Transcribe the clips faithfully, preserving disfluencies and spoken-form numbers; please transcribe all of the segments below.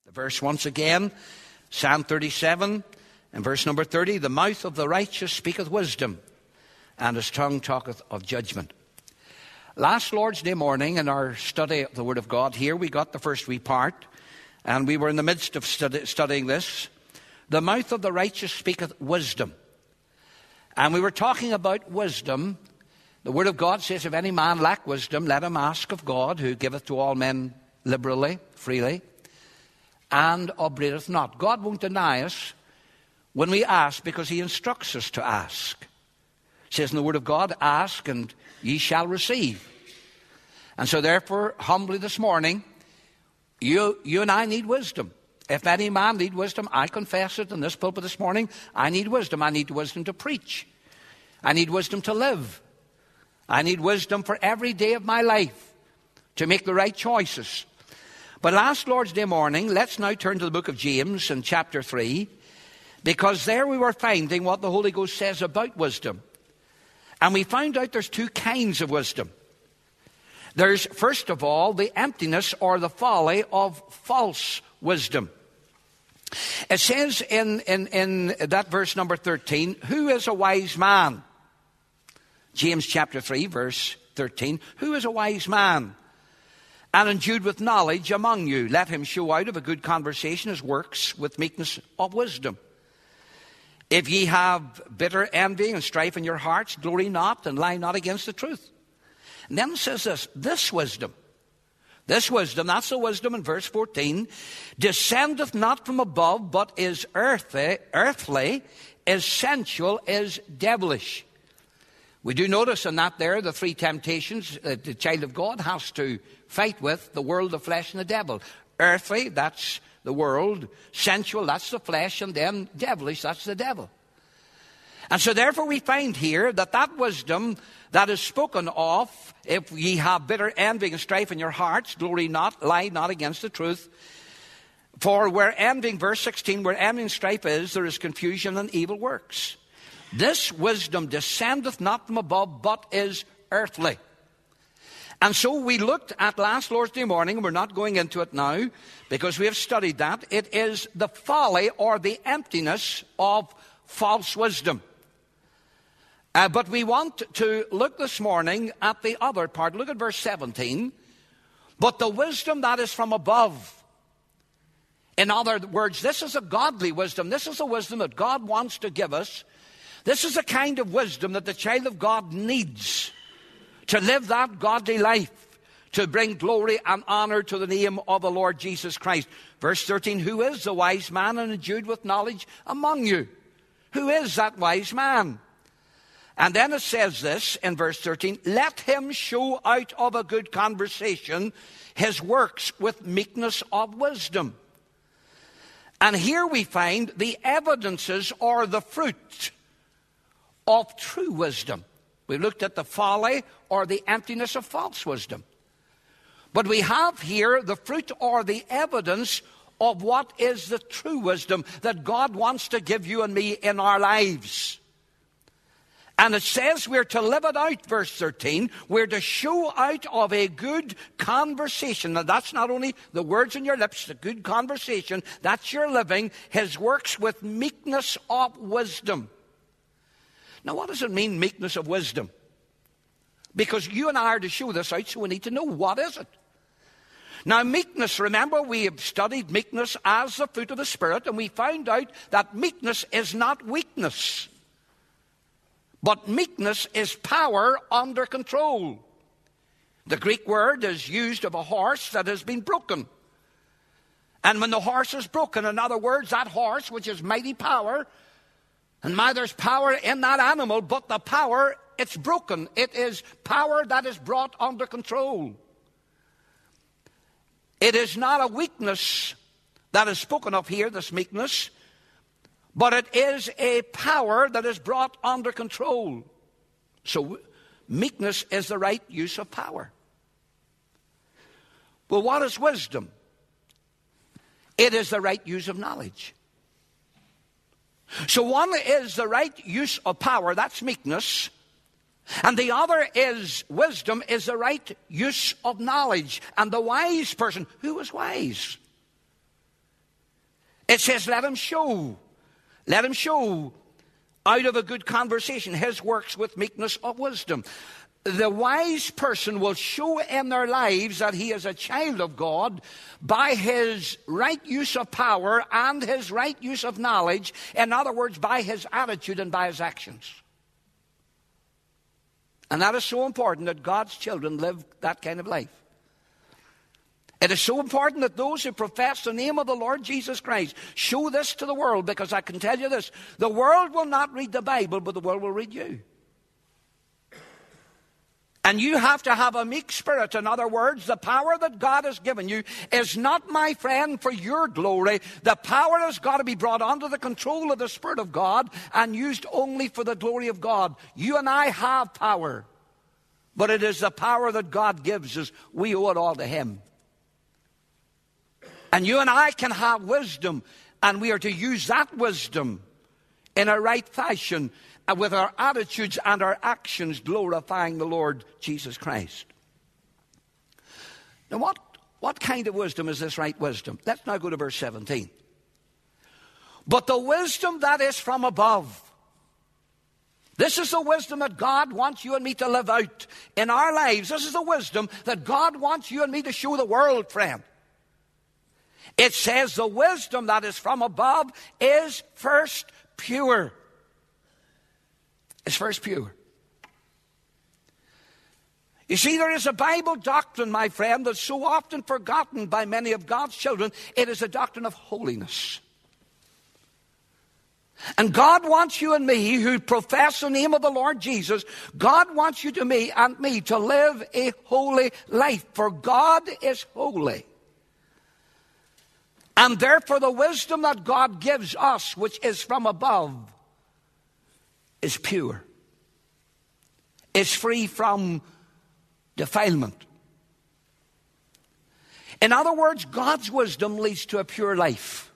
The verse once again, Psalm thirty-seven, and verse number thirty, the mouth of the righteous speaketh wisdom, and his tongue talketh of judgment. Last Lord's Day morning in our study of the Word of God here, we got the first wee part, and we were in the midst of study, studying this. The mouth of the righteous speaketh wisdom. And we were talking about wisdom. The Word of God says, if any man lack wisdom, let him ask of God, who giveth to all men liberally, freely, and upbraideth not. God won't deny us when we ask, because he instructs us to ask. It says in the Word of God, ask and ye shall receive. And so therefore, humbly this morning, you, you and I need wisdom. If any man need wisdom, I confess it in this pulpit this morning, I need wisdom. I need wisdom to preach. I need wisdom to live. I need wisdom for every day of my life to make the right choices. But last Lord's Day morning, let's now turn to the book of James in chapter three, because there we were finding what the Holy Ghost says about wisdom. And we found out there's two kinds of wisdom. There's, first of all, the emptiness or the folly of false wisdom. It says in, in, in that verse number thirteen, who is a wise man? James chapter three, verse thirteen, who is a wise man? And endued with knowledge among you, let him show out of a good conversation his works with meekness of wisdom. If ye have bitter envy and strife in your hearts, glory not and lie not against the truth. And then it says this, this wisdom, this wisdom, that's the wisdom in verse fourteen, descendeth not from above, but is earthly, earthly, is sensual, is devilish. We do notice in that there the three temptations that the child of God has to fight with: the world, the flesh, and the devil. Earthly, that's the world. Sensual, that's the flesh. And then devilish, that's the devil. And so therefore we find here that that wisdom that is spoken of, if ye have bitter envy and strife in your hearts, glory not, lie not against the truth. For where envying, verse sixteen, where envy and strife is, there is confusion and evil works. This wisdom descendeth not from above, but is earthly. And so we looked at last Lord's Day morning, and we're not going into it now, because we have studied that. It is the folly or the emptiness of false wisdom. Uh, but we want to look this morning at the other part. Look at verse seventeen. But the wisdom that is from above. In other words, this is a godly wisdom. This is a wisdom that God wants to give us. This is a kind of wisdom that the child of God needs to live that godly life, to bring glory and honor to the name of the Lord Jesus Christ. Verse thirteen, who is the wise man and endued with knowledge among you? Who is that wise man? And then it says this in verse thirteen, let him show out of a good conversation his works with meekness of wisdom. And here we find the evidences or the fruit of true wisdom. We looked at the folly or the emptiness of false wisdom. But we have here the fruit or the evidence of what is the true wisdom that God wants to give you and me in our lives. And it says we're to live it out, verse thirteen. We're to show out of a good conversation. Now that's not only the words in your lips, the good conversation. That's your living, his works with meekness of wisdom. Now, what does it mean, meekness of wisdom? Because you and I are to show this out, so we need to know, what is it? Now, meekness, remember, we have studied meekness as the fruit of the Spirit, and we found out that meekness is not weakness. But meekness is power under control. The Greek word is used of a horse that has been broken. And when the horse is broken, in other words, that horse, which is mighty power, and my, there's power in that animal, but the power, it's broken. It is power that is brought under control. It is not a weakness that is spoken of here, this meekness, but it is a power that is brought under control. So meekness is the right use of power. Well, what is wisdom? It is the right use of knowledge. So one is the right use of power, that's meekness. And the other is wisdom, is the right use of knowledge. And the wise person, who is wise? It says, let him show. Let him show out of a good conversation his works with meekness of wisdom. The wise person will show in their lives that he is a child of God by his right use of power and his right use of knowledge. In other words, by his attitude and by his actions. And that is so important that God's children live that kind of life. It is so important that those who profess the name of the Lord Jesus Christ show this to the world, because I can tell you this, the world will not read the Bible, but the world will read you. And you have to have a meek spirit. In other words, the power that God has given you is not, my friend, for your glory. The power has got to be brought under the control of the Spirit of God and used only for the glory of God. You and I have power, but it is the power that God gives us. We owe it all to Him. And you and I can have wisdom, and we are to use that wisdom in a right fashion, with our attitudes and our actions glorifying the Lord Jesus Christ. Now, what, what kind of wisdom is this right wisdom? Let's now go to verse seventeen. But the wisdom that is from above. This is the wisdom that God wants you and me to live out in our lives. This is the wisdom that God wants you and me to show the world, friend. It says the wisdom that is from above is first pure. It's first pure. You see, there is a Bible doctrine, my friend, that's so often forgotten by many of God's children. It is a doctrine of holiness. And God wants you and me, who profess the name of the Lord Jesus, God wants you to me and me to live a holy life. For God is holy. And therefore the wisdom that God gives us, which is from above, is pure. Is free from defilement. In other words, God's wisdom leads to a pure life.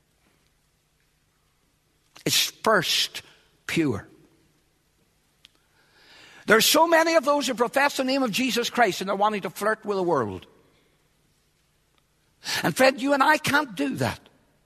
It's first pure. There's so many of those who profess the name of Jesus Christ and they're wanting to flirt with the world. And friend, you and I can't do that.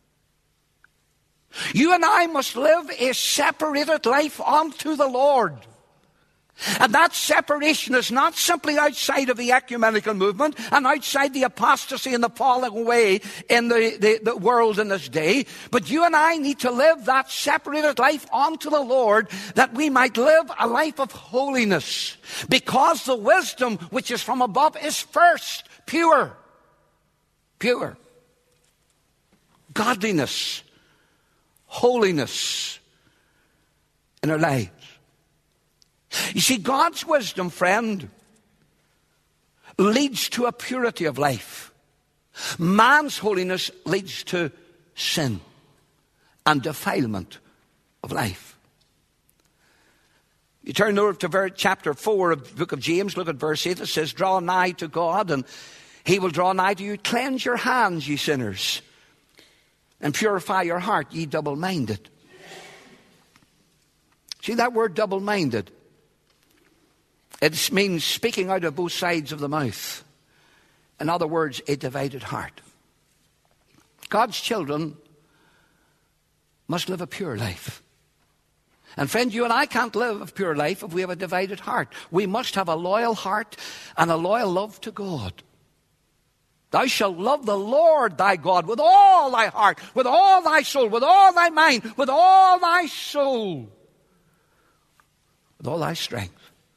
You and I must live a separated life unto the Lord. And that separation is not simply outside of the ecumenical movement and outside the apostasy and the falling away in the, the, the world in this day. But you and I need to live that separated life unto the Lord, that we might live a life of holiness. Because the wisdom which is from above is first pure. Pure. Godliness. Holiness in our lives. You see, God's wisdom, friend, leads to a purity of life. Man's holiness leads to sin and defilement of life. You turn over to chapter four of the book of James, look at verse eight. It says, draw nigh to God, and He will draw nigh to you. Cleanse your hands, ye sinners, and purify your heart, ye double-minded. See that word double-minded? It means speaking out of both sides of the mouth. In other words, a divided heart. God's children must live a pure life. And friend, you and I can't live a pure life if we have a divided heart. We must have a loyal heart and a loyal love to God. Thou shalt love the Lord thy God with all thy heart, with all thy soul, with all thy mind, with all thy soul, with all thy strength.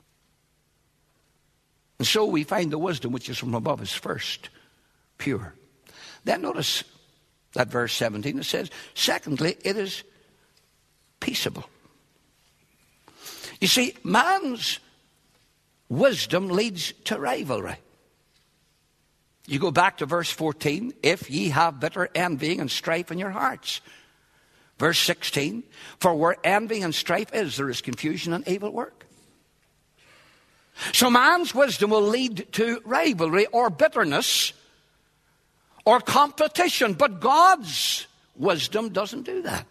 And so we find the wisdom which is from above is first pure. Then notice that verse seventeen, it says, secondly, it is peaceable. You see, man's wisdom leads to rivalry. You go back to verse fourteen, if ye have bitter envying and strife in your hearts. Verse sixteen, for where envying and strife is, there is confusion and evil work. So man's wisdom will lead to rivalry or bitterness or competition, but God's wisdom doesn't do that.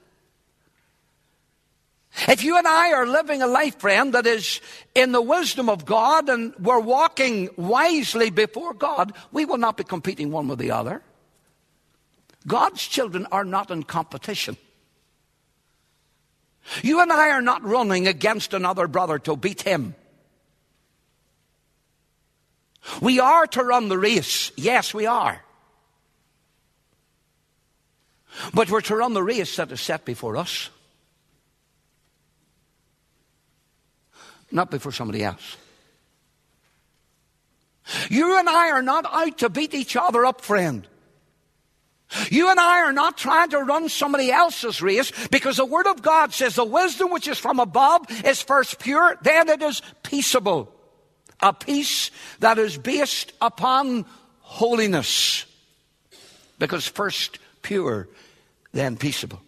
If you and I are living a life, friend, that is in the wisdom of God and we're walking wisely before God, we will not be competing one with the other. God's children are not in competition. You and I are not running against another brother to beat him. We are to run the race. Yes, we are. But we're to run the race that is set before us, not before somebody else. You and I are not out to beat each other up, friend. You and I are not trying to run somebody else's race, because the Word of God says the wisdom which is from above is first pure, then it is peaceable. A peace that is based upon holiness. Because first pure, then peaceable.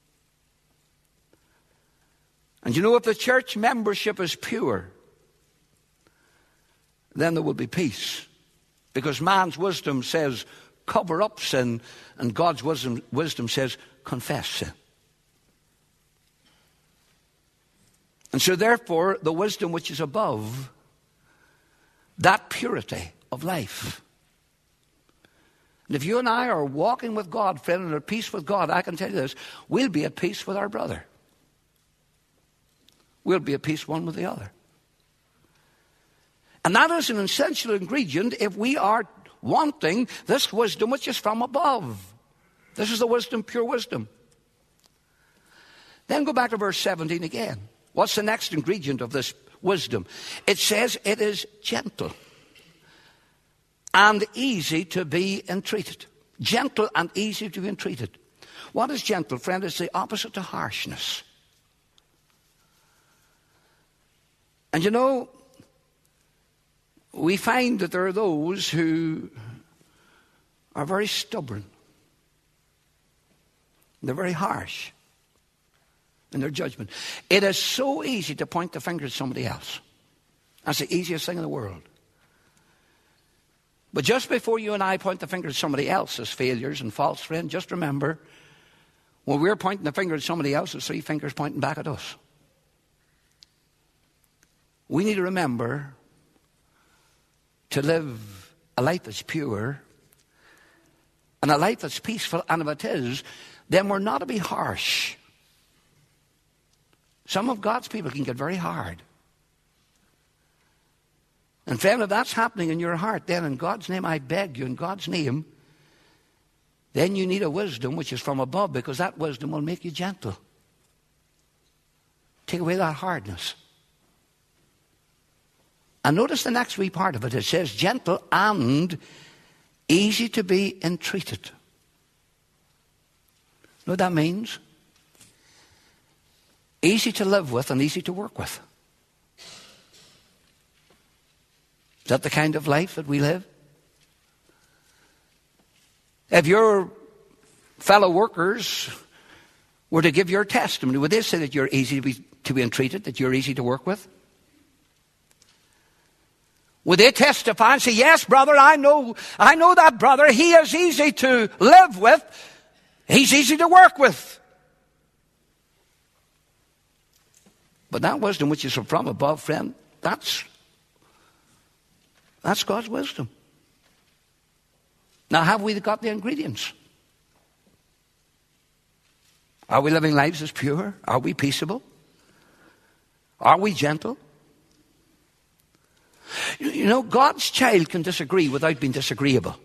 And you know, if the church membership is pure, then there will be peace. Because man's wisdom says, cover up sin, and God's wisdom, wisdom says, confess sin. And so therefore, the wisdom which is above, that purity of life. And if you and I are walking with God, friend, and at peace with God, I can tell you this, we'll be at peace with our brother. We'll be at peace one with the other. And that is an essential ingredient if we are wanting this wisdom which is from above. This is the wisdom, pure wisdom. Then go back to verse seventeen again. What's the next ingredient of this wisdom? It says it is gentle and easy to be entreated. Gentle and easy to be entreated. What is gentle, friend? It's the opposite to harshness. And you know, we find that there are those who are very stubborn. They're very harsh in their judgment. It is so easy to point the finger at somebody else. That's the easiest thing in the world. But just before you and I point the finger at somebody else's failures and faults, friend, just remember, when we're pointing the finger at somebody else, there's three fingers pointing back at us. We need to remember to live a life that's pure and a life that's peaceful. And if it is, then we're not to be harsh. Some of God's people can get very hard. And friend, if that's happening in your heart, then in God's name, I beg you, in God's name, then you need a wisdom which is from above, because that wisdom will make you gentle. Take away that hardness. And notice the next wee part of it. It says gentle and easy to be entreated. You know what that means? Easy to live with and easy to work with. Is that the kind of life that we live? If your fellow workers were to give your testimony, would they say that you're easy to be, to be entreated, that you're easy to work with? Would they testify and say, yes, brother, I know, I know that brother. He is easy to live with. He's easy to work with. But that wisdom which is from above, friend, that's, that's God's wisdom. Now, have we got the ingredients? Are we living lives as pure? Are we peaceable? Are we gentle? You know, God's child can disagree without being disagreeable.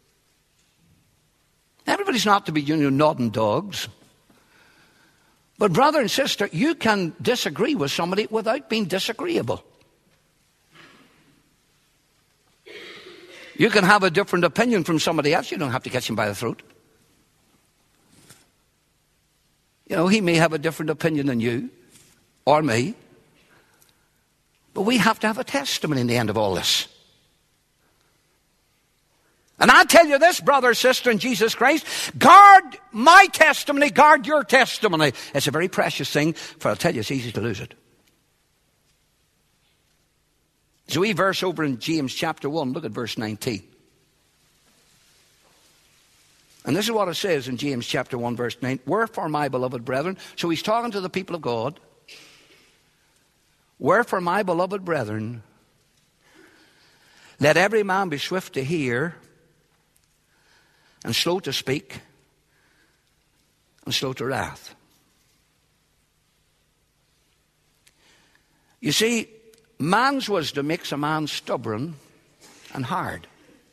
Everybody's not to be, you know, nodding dogs. But brother and sister, you can disagree with somebody without being disagreeable. You can have a different opinion from somebody else. You don't have to catch him by the throat. You know, he may have a different opinion than you or me. But we have to have a testimony in the end of all this. And I tell you this, brother, sister, in Jesus Christ, guard my testimony, guard your testimony. It's a very precious thing, for I'll tell you, it's easy to lose it. So we verse over in James chapter one, look at verse nineteen. And this is what it says in James chapter one, verse nine. Wherefore, my beloved brethren, so he's talking to the people of God. Wherefore, my beloved brethren, let every man be swift to hear and slow to speak and slow to wrath. You see, man's wisdom makes a man stubborn and hard.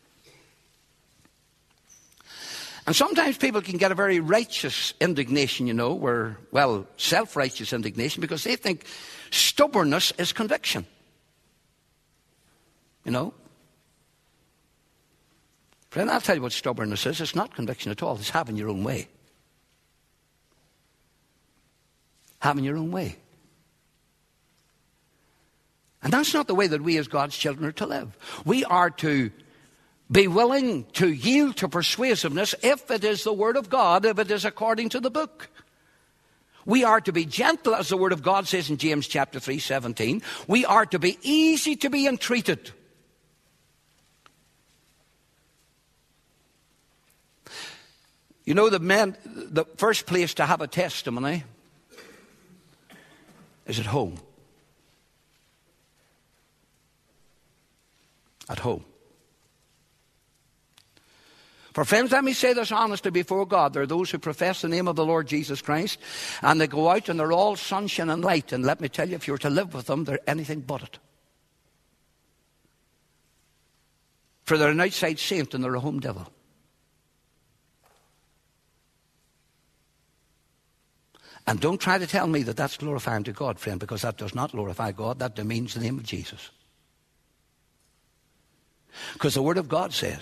And sometimes people can get a very righteous indignation, you know, where, well, self-righteous indignation, because they think stubbornness is conviction. You know? Friend, I'll tell you what stubbornness is. It's not conviction at all. It's having your own way. Having your own way. And that's not the way that we as God's children are to live. We are to be willing to yield to persuasiveness if it is the Word of God, if it is according to the book. We are to be gentle, as the Word of God says in James chapter three, seventeen. We are to be easy to be entreated. You know, the men, the first place to have a testimony is at home. At home. For friends, let me say this honestly before God. There are those who profess the name of the Lord Jesus Christ, and they go out and they're all sunshine and light. And let me tell you, if you were to live with them, they're anything but it. For they're an outside saint and they're a home devil. And don't try to tell me that that's glorifying to God, friend, because that does not glorify God. That demeans the name of Jesus. Because the Word of God says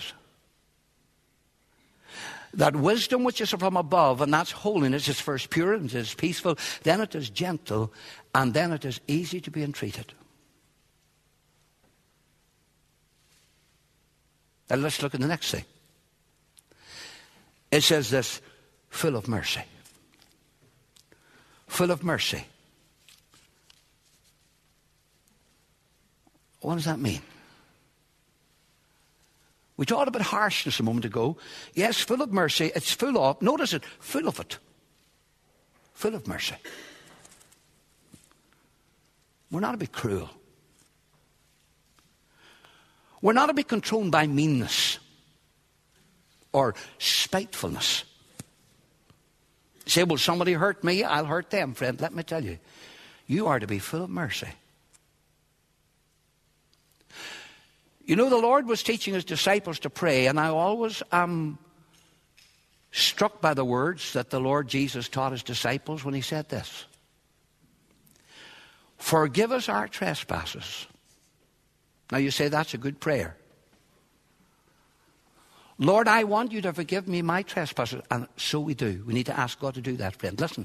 that wisdom which is from above, and that's holiness, is first pure, and it is peaceful, then it is gentle, and then it is easy to be entreated. Now let's look at the next thing. It says this, full of mercy. Full of mercy. What does that mean? We talked about harshness a moment ago. Yes, full of mercy. It's full of, notice it, full of it. Full of mercy. We're not to be cruel. We're not to be controlled by meanness or spitefulness. You say, well, somebody hurt me, I'll hurt them. Friend, let me tell you, you are to be full of mercy. You know, the Lord was teaching his disciples to pray, and I always am struck by the words that the Lord Jesus taught his disciples when he said this. Forgive us our trespasses. Now you say that's a good prayer. Lord, I want you to forgive me my trespasses. And so we do. We need to ask God to do that, friend. Listen.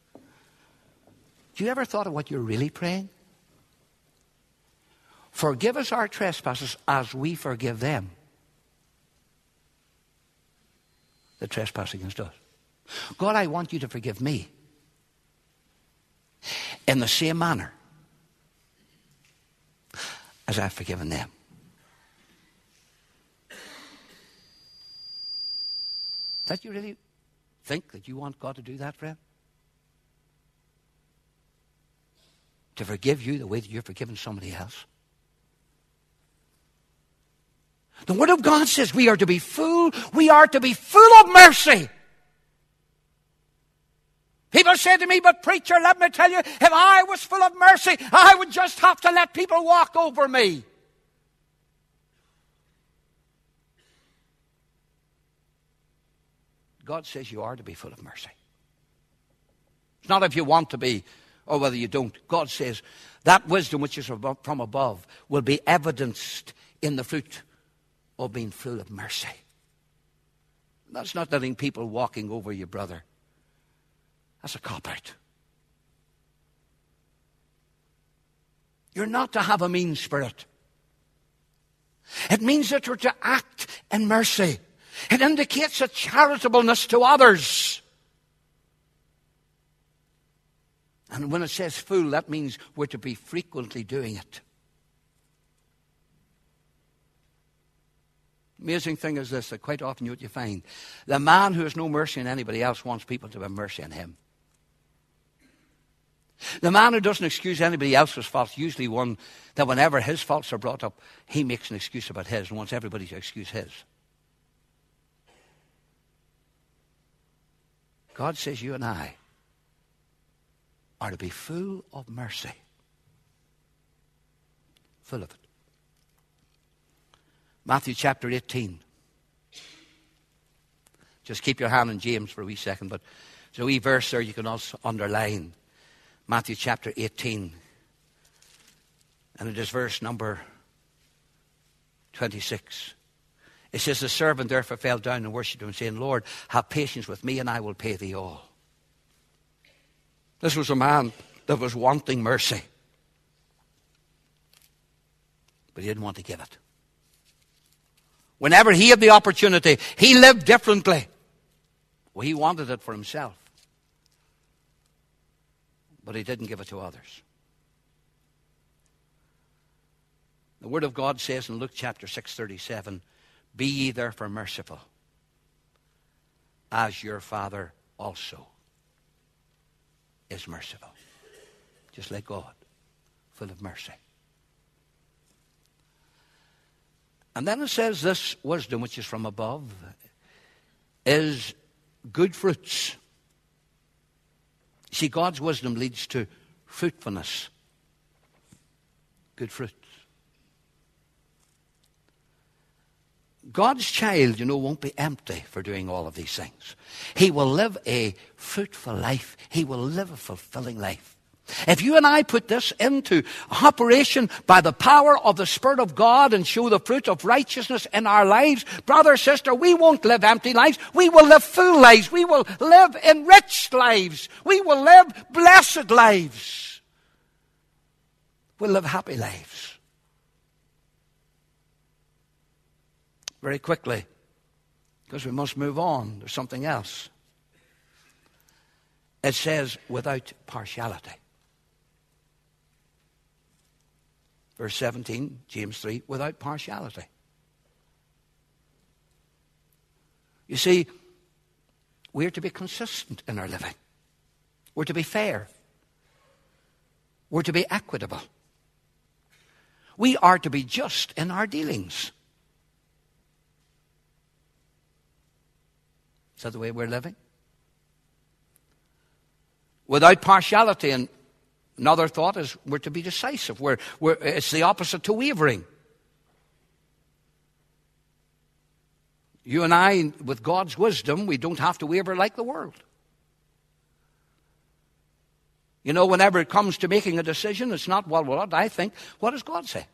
Do you ever thought of what you're really praying? Forgive us our trespasses as we forgive them that trespass against us. God, I want you to forgive me in the same manner as I've forgiven them. That you really think that you want God to do that, friend? To forgive you the way that you're forgiving somebody else? The Word of God says we are to be full, we are to be full of mercy. People say to me, but preacher, let me tell you, if I was full of mercy, I would just have to let people walk over me. God says you are to be full of mercy. It's not if you want to be or whether you don't. God says that wisdom which is from above will be evidenced in the fruit of being full of mercy. That's not letting people walking over you, brother. That's a cop-out. You're not to have a mean spirit. It means that you're to act in mercy. It indicates a charitableness to others. And when it says full, that means we're to be frequently doing it. Amazing thing is this, that quite often what you find, the man who has no mercy on anybody else wants people to have mercy on him. The man who doesn't excuse anybody else's faults, usually one that whenever his faults are brought up, he makes an excuse about his and wants everybody to excuse his. God says you and I are to be full of mercy. Full of it. Matthew chapter eighteen. Just keep your hand on James for a wee second, but there's a wee verse there you can also underline. Matthew chapter eighteen. And it is verse number twenty-six. It says, the servant therefore fell down and worshipped him, saying, Lord, have patience with me, and I will pay thee all. This was a man that was wanting mercy. But he didn't want to give it. Whenever he had the opportunity, he lived differently. Well, he wanted it for himself. But he didn't give it to others. The Word of God says in Luke chapter six thirty-seven, be ye therefore merciful, as your Father also is merciful. Just like God, full of mercy. And then it says this wisdom, which is from above, is good fruits. See, God's wisdom leads to fruitfulness. Good fruits. God's child, you know, won't be empty for doing all of these things. He will live a fruitful life. He will live a fulfilling life. If you and I put this into operation by the power of the Spirit of God and show the fruit of righteousness in our lives, brother, sister, we won't live empty lives. We will live full lives. We will live enriched lives. We will live blessed lives. We'll live happy lives. Very quickly, because we must move on. There's something else. It says, without partiality. Verse seventeen, James three, without partiality. You see, we're to be consistent in our living. We're to be fair. We're to be equitable. We are to be just in our dealings. Is that the way we're living? Without partiality. And another thought is we're to be decisive. We're, we're, it's the opposite to wavering. You and I, with God's wisdom, we don't have to waver like the world. You know, whenever it comes to making a decision, it's not, well, what I think. What does God say?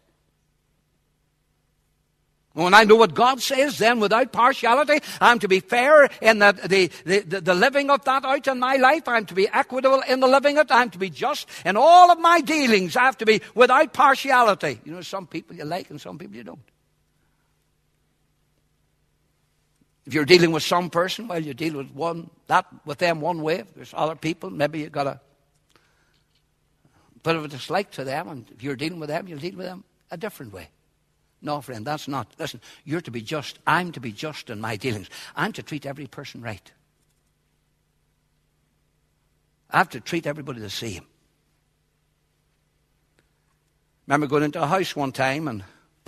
When I know what God says, then without partiality, I'm to be fair in the, the, the, the living of that out in my life. I'm to be equitable in the living of it. I'm to be just in all of my dealings. I have to be without partiality. You know, some people you like and some people you don't. If you're dealing with some person, well, you deal with one, that with them one way. If there's other people, maybe you've got a bit of a dislike to them. And if you're dealing with them, you'll deal with them a different way. No, friend, that's not. Listen, you're to be just. I'm to be just in my dealings. I'm to treat every person right. I have to treat everybody the same. Remember going into a house one time, and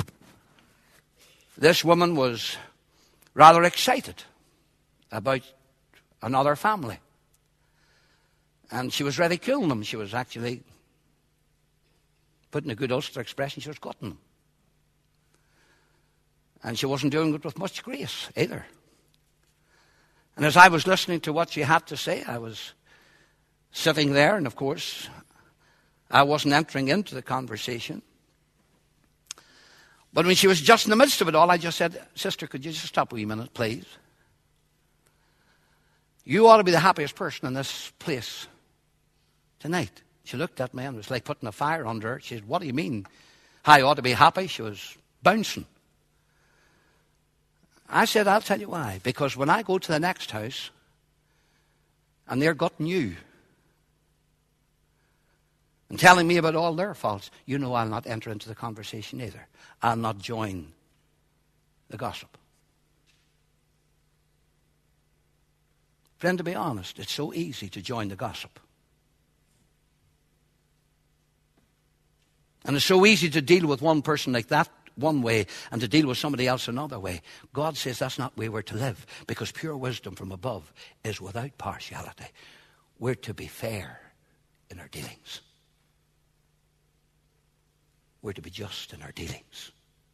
this woman was rather excited about another family. And she was ridiculing them. She was actually, putting a good Ulster expression, she was gutting them. And she wasn't doing it with much grace either. And as I was listening to what she had to say, I was sitting there, and of course, I wasn't entering into the conversation. But when she was just in the midst of it all, I just said, Sister, could you just stop a wee minute, please? You ought to be the happiest person in this place tonight. She looked at me and it was like putting a fire under her. She said, what do you mean? I ought to be happy? She was bouncing. I said, I'll tell you why. Because when I go to the next house and they're gutting you and telling me about all their faults, you know I'll not enter into the conversation either. I'll not join the gossip. Friend, to be honest, it's so easy to join the gossip. And it's so easy to deal with one person like that one way and to deal with somebody else another way. God says that's not the way we're to live, because pure wisdom from above is without partiality. We're to be fair in our dealings. We're to be just in our dealings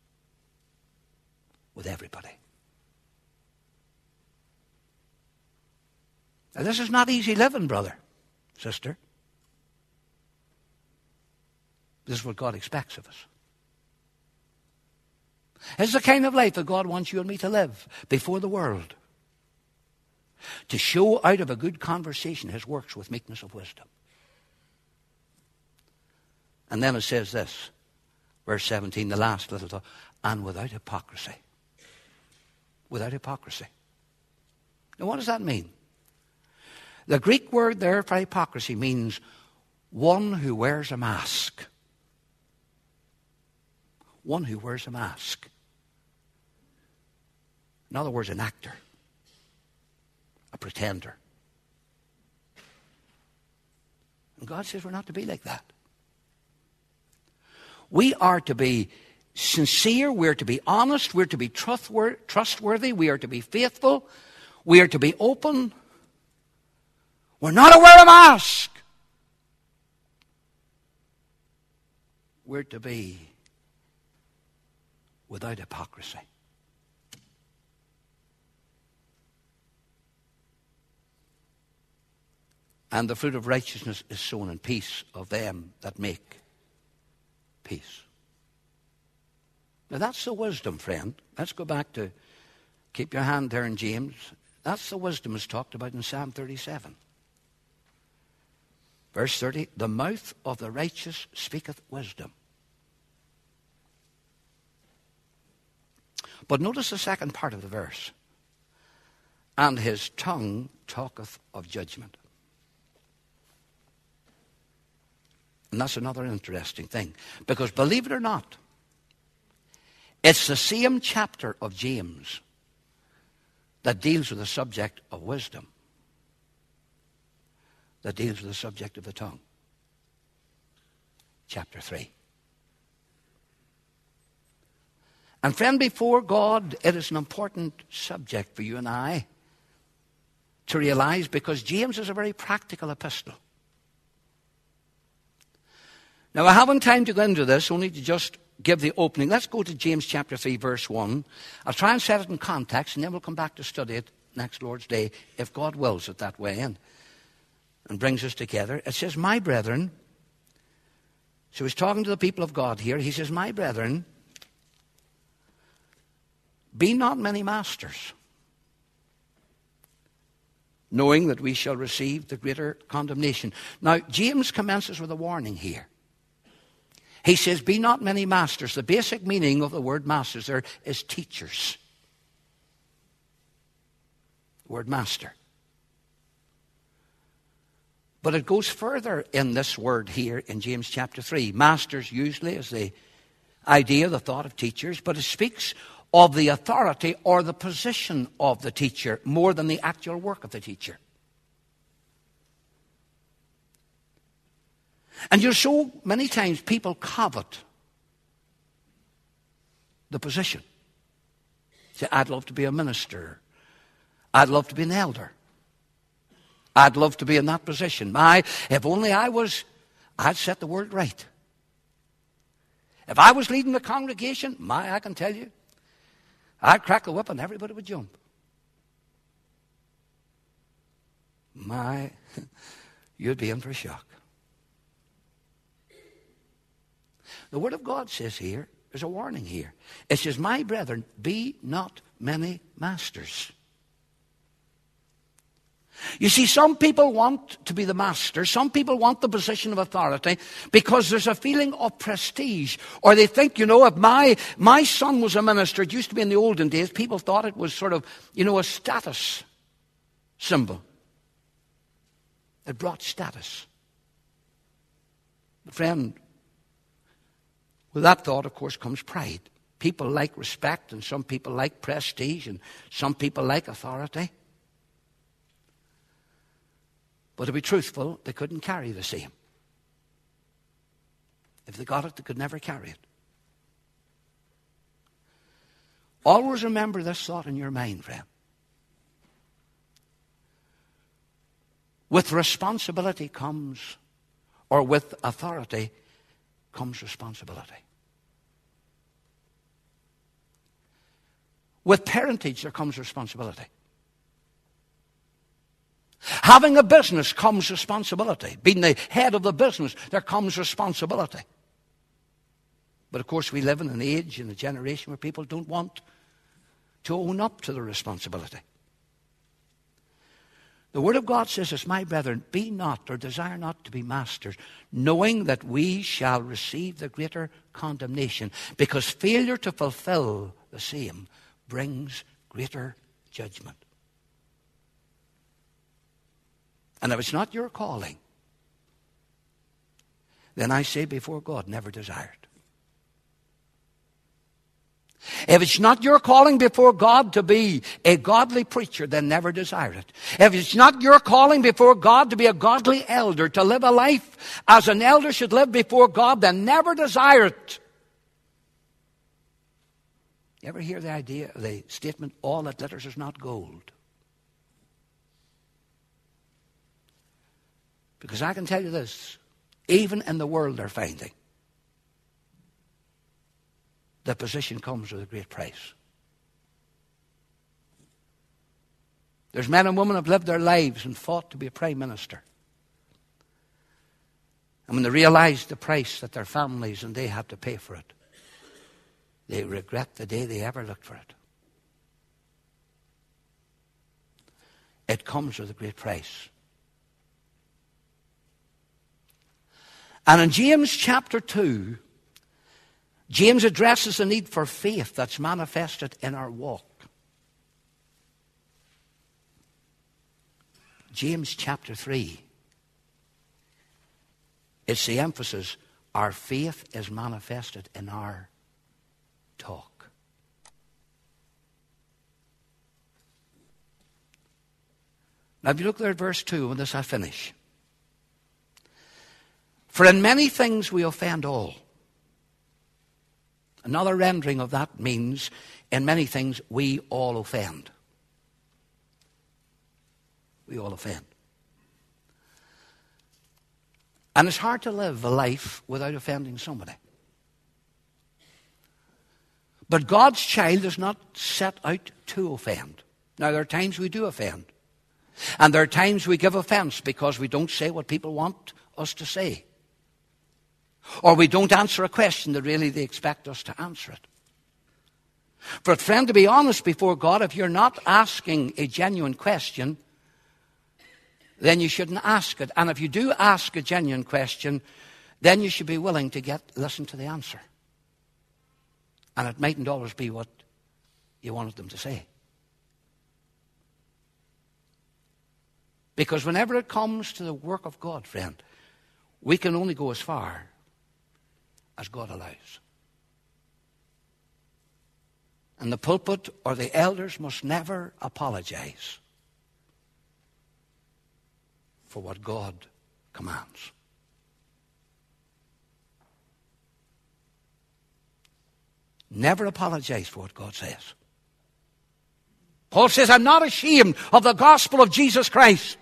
with everybody. Now, this is not easy living, brother, sister. This is what God expects of us. It's the kind of life that God wants you and me to live before the world. To show out of a good conversation his works with meekness of wisdom. And then it says this, verse seventeen, the last little thought, and without hypocrisy. Without hypocrisy. Now what does that mean? The Greek word there for hypocrisy means one who wears a mask. One who wears a mask. In other words, an actor. A pretender. And God says we're not to be like that. We are to be sincere. We're to be honest. We're to be trustworthy. We are to be faithful. We are to be open. We're not to wear a mask. We're to be without hypocrisy. And the fruit of righteousness is sown in peace of them that make peace. Now that's the wisdom, friend. Let's go back to, keep your hand there in James. That's the wisdom that's talked about in Psalm thirty-seven. Verse thirty, the mouth of the righteous speaketh wisdom. But notice the second part of the verse. And his tongue talketh of judgment. And that's another interesting thing. Because believe it or not, it's the same chapter of James that deals with the subject of wisdom, that deals with the subject of the tongue. Chapter three. And friend, before God, it is an important subject for you and I to realize, because James is a very practical epistle. Now, I haven't time to go into this, only to just give the opening. Let's go to James chapter three, verse one. I'll try and set it in context, and then we'll come back to study it next Lord's Day, if God wills it that way, and, and brings us together. It says, my brethren, so he's talking to the people of God here. He says, my brethren, be not many masters, knowing that we shall receive the greater condemnation. Now, James commences with a warning here. He says, be not many masters. The basic meaning of the word masters there is teachers. The word master. But it goes further in this word here in James chapter three. Masters usually is the idea, the thought of teachers, but it speaks of the authority or the position of the teacher more than the actual work of the teacher. And you're so many times people covet the position. Say, I'd love to be a minister. I'd love to be an elder. I'd love to be in that position. My, if only I was, I'd set the word right. If I was leading the congregation, my, I can tell you, I'd crack the whip and everybody would jump. My, you'd be in for a shock. The Word of God says here, there's a warning here. It says, my brethren, be not many masters. You see, some people want to be the master. Some people want the position of authority because there's a feeling of prestige. Or they think, you know, if my, my son was a minister, it used to be in the olden days, people thought it was sort of, you know, a status symbol. It brought status. Friend, with that thought, of course, comes pride. People like respect, and some people like prestige, and some people like authority. But to be truthful, they couldn't carry the same. If they got it, they could never carry it. Always remember this thought in your mind, friend. With responsibility comes, or with authority comes responsibility. With parentage there comes responsibility. Having a business comes responsibility. Being the head of the business, there comes responsibility. But of course we live in an age and a generation where people don't want to own up to the responsibility. The Word of God says, as my brethren, be not or desire not to be masters, knowing that we shall receive the greater condemnation, because failure to fulfill the same brings greater judgment. And if it's not your calling, then I say before God, never desire it. If it's not your calling before God to be a godly preacher, then never desire it. If it's not your calling before God to be a godly elder, to live a life as an elder should live before God, then never desire it. You ever hear the idea, the statement, all that glitters is not gold? Because I can tell you this, even in the world they're finding, the position comes with a great price. There's men and women who have lived their lives and fought to be a prime minister. And when they realize the price that their families and they have to pay for it, they regret the day they ever looked for it. It comes with a great price. And in James chapter two, James addresses the need for faith that's manifested in our walk. James chapter three, it's the emphasis, our faith is manifested in our talk. Now if you look there at verse two, and this I finish. For in many things we offend all. Another rendering of that means, in many things, we all offend. We all offend. And it's hard to live a life without offending somebody. But God's child is not set out to offend. Now, there are times we do offend. And there are times we give offense because we don't say what people want us to say. Or we don't answer a question that really they expect us to answer it. But friend, to be honest before God, if you're not asking a genuine question, then you shouldn't ask it. And if you do ask a genuine question, then you should be willing to get listen to the answer. And it mightn't always be what you wanted them to say. Because whenever it comes to the work of God, friend, we can only go as far as God allows. And the pulpit or the elders must never apologize for what God commands. Never apologize for what God says. Paul says, I'm not ashamed of the gospel of Jesus Christ.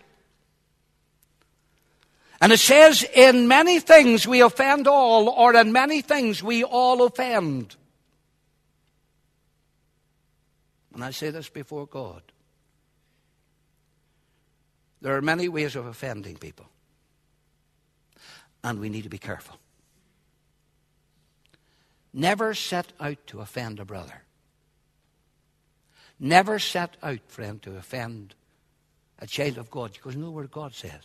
And it says, in many things we offend all, or in many things we all offend. And I say this before God. There are many ways of offending people. And we need to be careful. Never set out to offend a brother. Never set out, friend, to offend a child of God, because you know what God says.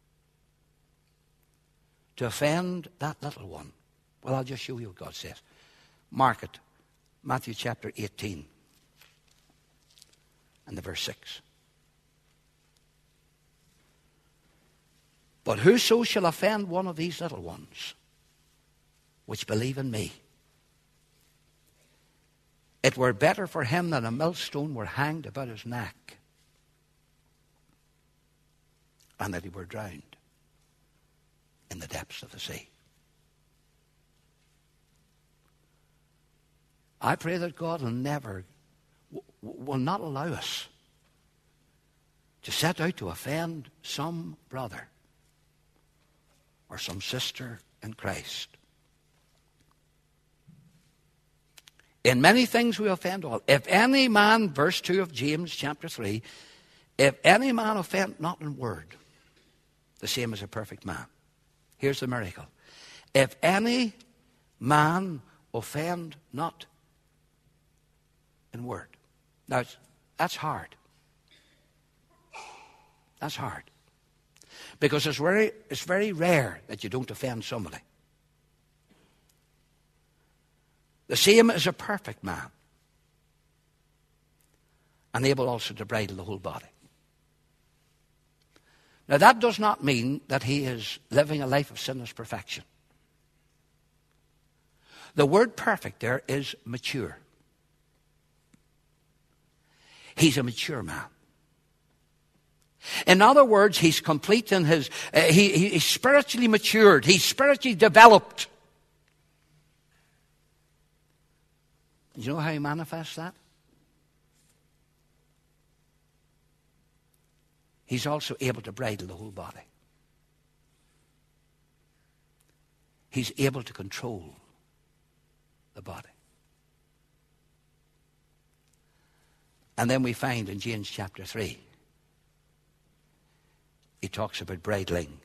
To offend that little one. Well, I'll just show you what God says. Mark it. Matthew chapter eighteen. And the verse six. But whoso shall offend one of these little ones, which believe in me, it were better for him that a millstone were hanged about his neck, and that he were drowned in the depths of the sea. I pray that God will never will not allow us to set out to offend some brother or some sister in Christ. In many things we offend all. If any man, verse two of James chapter three, if any man offend not in word, the same as a perfect man. Here's the miracle. If any man offend not in word. Now, that's hard. That's hard. Because it's very, it's very rare that you don't offend somebody. The same as a perfect man. And able also to bridle the whole body. Now that does not mean that he is living a life of sinless perfection. The word perfect there is mature. He's a mature man. In other words, he's complete in his, uh, he, he, he's spiritually matured. He's spiritually developed. Do you know how he manifests that? He's also able to bridle the whole body. He's able to control the body. And then we find in James chapter three, he talks about bridling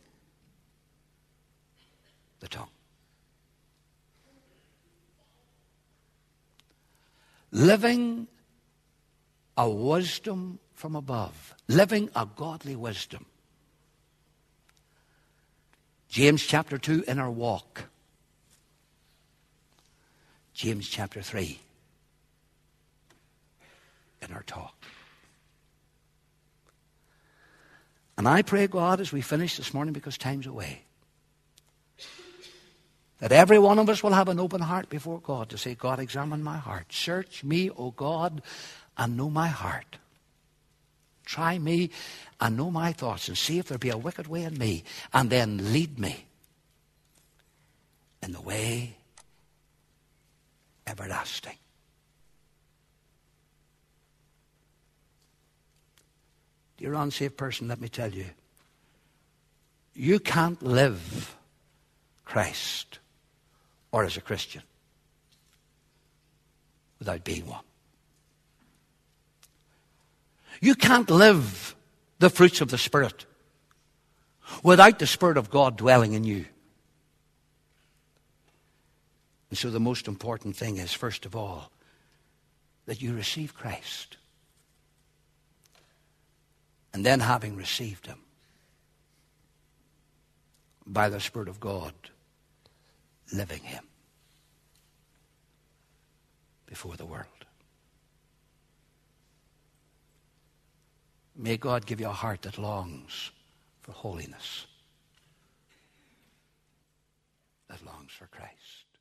the tongue. Living a wisdom from above. Living a godly wisdom. James chapter two, in our walk. James chapter three, in our talk. And I pray, God, as we finish this morning, because time's away, that every one of us will have an open heart before God to say, God, examine my heart. Search me, O God, and know my heart. Try me and know my thoughts and see if there be a wicked way in me, and then lead me in the way everlasting. Dear unsaved person, let me tell you, you can't live Christ or as a Christian without being one. You can't live the fruits of the Spirit without the Spirit of God dwelling in you. And so the most important thing is, first of all, that you receive Christ. And then, having received him by the Spirit of God, living him before the world. May God give you a heart that longs for holiness, that longs for Christ.